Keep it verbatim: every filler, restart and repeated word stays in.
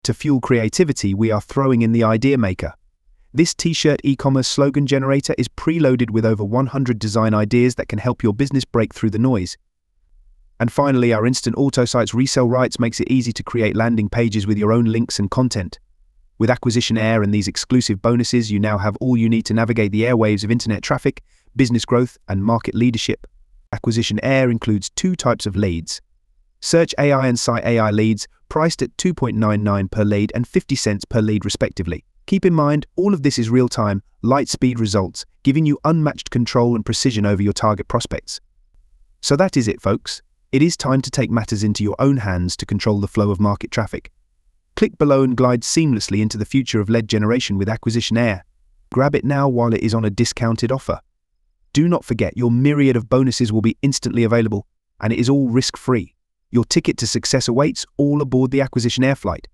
To fuel creativity, we are throwing in the Idea Maker. This t-shirt e-commerce slogan generator is preloaded with over one hundred design ideas that can help your business break through the noise. And finally, our Instant Auto Sites resale rights makes it easy to create landing pages with your own links and content. With Acquisition Air and these exclusive bonuses, you now have all you need to navigate the airwaves of internet traffic, business growth, and market leadership. Acquisition Air includes two types of leads: Search A I and Site A I leads, priced at two point nine nine per lead and fifty cents per lead respectively. Keep in mind, all of this is real-time, light-speed results, giving you unmatched control and precision over your target prospects. So that is it, folks. It is time to take matters into your own hands to control the flow of market traffic. Click below and glide seamlessly into the future of lead generation with Acquisition Air. Grab it now while it is on a discounted offer. Do not forget, your myriad of bonuses will be instantly available, and it is all risk-free. Your ticket to success awaits all aboard the Acquisition Air flight.